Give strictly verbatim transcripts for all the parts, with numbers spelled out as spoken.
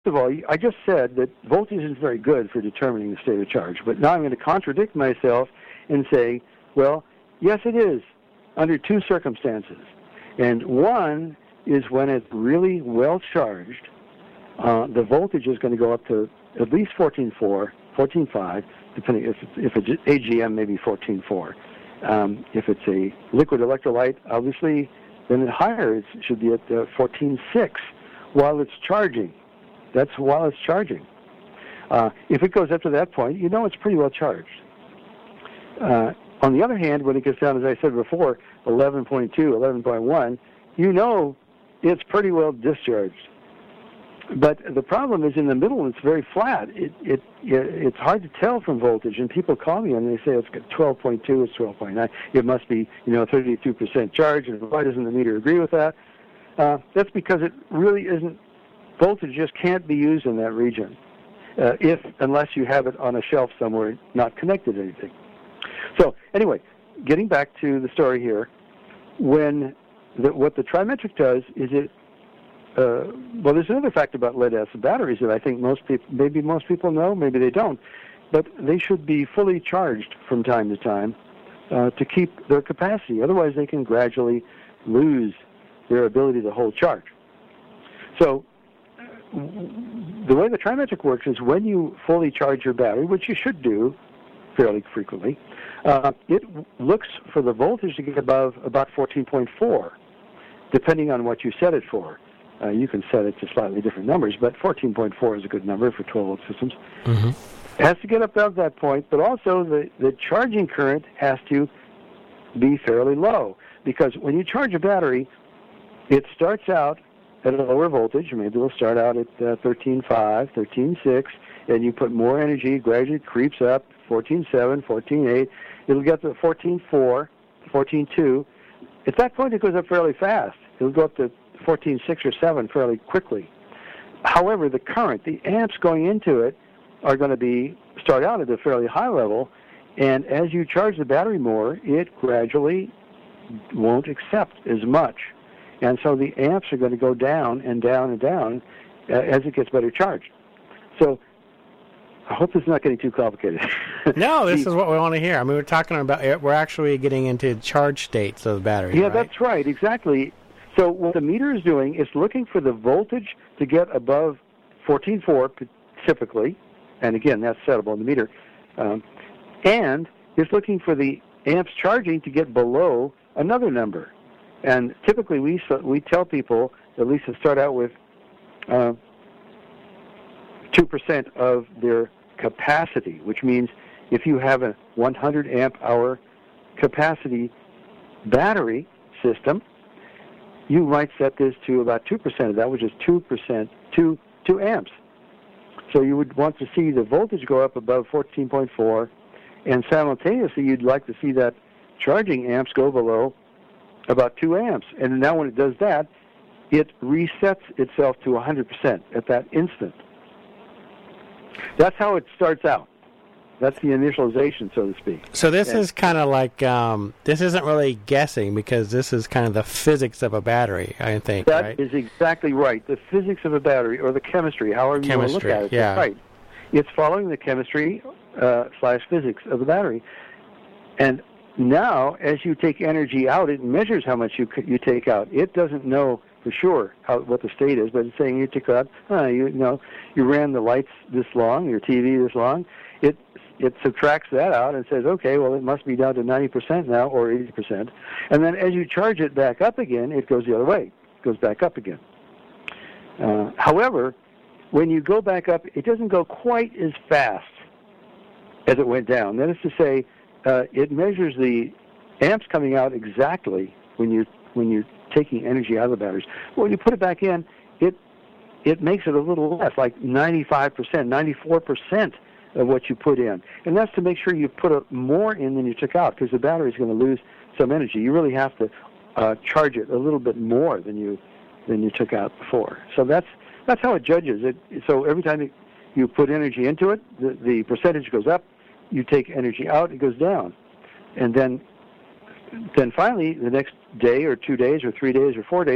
of all, I just said that voltage isn't very good for determining the state of charge, but now I'm going to contradict myself and say, well, yes, it is, under two circumstances. And one is when it's really well charged, uh, the voltage is going to go up to at least fourteen point four, fourteen point five, depending if it's, if it's A G M, maybe fourteen point four. Um, if it's a liquid electrolyte, obviously, then higher, it should be at uh, fourteen point six while it's charging. That's while it's charging. Uh, if it goes up to that point, you know it's pretty well charged. Uh, on the other hand, when it gets down, as I said before, eleven point two, eleven point one, you know it's pretty well discharged. But the problem is in the middle, it's very flat. It, it, it It's hard to tell from voltage, and people call me and they say it's twelve point two, it's twelve point nine. It must be, you know, thirty-two percent charge, and why doesn't the meter agree with that? Uh, that's because it really isn't. Voltage just can't be used in that region, uh, if unless you have it on a shelf somewhere, not connected to anything. So anyway, getting back to the story here, when the, what the trimetric does is it. Uh, well, there's another fact about lead-acid batteries that I think most people, maybe most people know, maybe they don't, but they should be fully charged from time to time uh, to keep their capacity. Otherwise, they can gradually lose their ability to hold charge. So the way the trimetric works is when you fully charge your battery, which you should do fairly frequently, uh, it looks for the voltage to get above about fourteen point four, depending on what you set it for. Uh, you can set it to slightly different numbers, but fourteen point four is a good number for twelve-volt systems. Mm-hmm. It has to get above that point, but also the, the charging current has to be fairly low, because when you charge a battery, it starts out at a lower voltage. Maybe it'll start out at uh, thirteen point five, thirteen point six, and you put more energy, gradually creeps up, fourteen point seven, fourteen point eight. It'll get to fourteen point four, fourteen point two. At that point, it goes up fairly fast. It'll go up to fourteen point six or seven fairly quickly. However, the current, the amps going into it, are going to be start out at a fairly high level, and as you charge the battery more, it gradually won't accept as much. And so the amps are going to go down and down and down uh, as it gets better charged. So I hope this is not getting too complicated. No, this is what we want to hear. I mean, we're talking about, we're actually getting into charge states of the battery. Yeah, right? That's right, exactly. So what the meter is doing is looking for the voltage to get above fourteen point four typically, and again, that's settable in the meter, um, and it's looking for the amps charging to get below another number. And typically we we tell people at least to start out with uh, two percent of their capacity, which means if you have a one hundred amp hour capacity battery system, you might set this to about two percent of that, which is two percent, two, two amps. So you would want to see the voltage go up above fourteen point four, and simultaneously you'd like to see that charging amps go below about two amps. And now when it does that, it resets itself to one hundred percent at that instant. That's how it starts out. That's the initialization, so to speak. So this and, is kind of like, um, this isn't really guessing, because this is kind of the physics of a battery, I think, that right? is exactly right. The physics of a battery, or the chemistry, however chemistry, you want to look at it. Yeah. That's right. It's following the chemistry uh, slash physics of the battery. And now, as you take energy out, it measures how much you you take out. It doesn't know for sure how what the state is, but it's saying you took out, uh, you, you know, you ran the lights this long, your T V this long. It it subtracts that out and says, okay, well, it must be down to ninety percent now, or eighty percent. And then as you charge it back up again, it goes the other way. It goes back up again. Uh, however, when you go back up, it doesn't go quite as fast as it went down. That is to say, uh, it measures the amps coming out exactly when you when you're taking energy out of the batteries. But when you put it back in, it it makes it a little less, like ninety-five percent, ninety-four percent of what you put in. And that's to make sure you put a, more in than you took out, because the battery is going to lose some energy. You really have to uh, charge it a little bit more than you than you took out before. So that's that's how it judges it. So every time you, you put energy into it, the, the percentage goes up. You take energy out, it goes down. And then then finally, the next day or two days or three days or four days,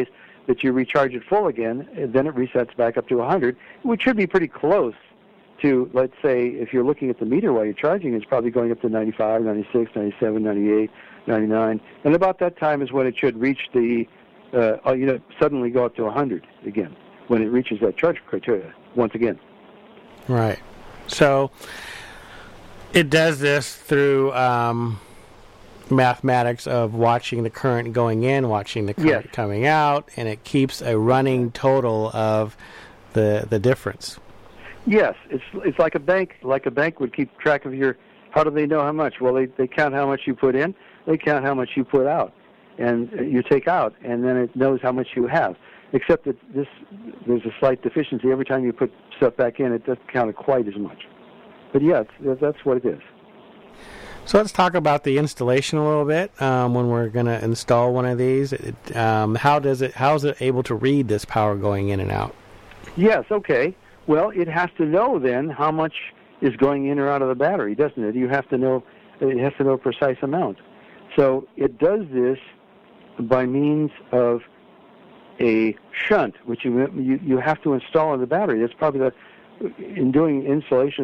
that you recharge it full again, and then it resets back up to one hundred, which should be pretty close to, let's say, if you're looking at the meter while you're charging, it's probably going up to ninety-five, ninety-six, ninety-seven, ninety-eight, ninety-nine, and about that time is when it should reach the, uh, you know, suddenly go up to one hundred again, when it reaches that charge criteria once again. Right. So it does this through um, mathematics of watching the current going in, watching the current Yes. coming out, and it keeps a running total of the the difference. Yes, it's it's like a bank. Like a bank would keep track of your. How do they know how much? Well, they they count how much you put in. They count how much you put out, and uh, you take out, and then it knows how much you have. Except that this there's a slight deficiency. Every time you put stuff back in, it doesn't count it quite as much. But yeah, it's, that's what it is. So let's talk about the installation a little bit. Um, when we're going to install one of these, it, um, how does it? How is it able to read this power going in and out? Yes. Okay. Well, it has to know then how much is going in or out of the battery, doesn't it? You have to know. It has to know a precise amount. So it does this by means of a shunt, which you you, you have to install in the battery. That's probably the in doing installation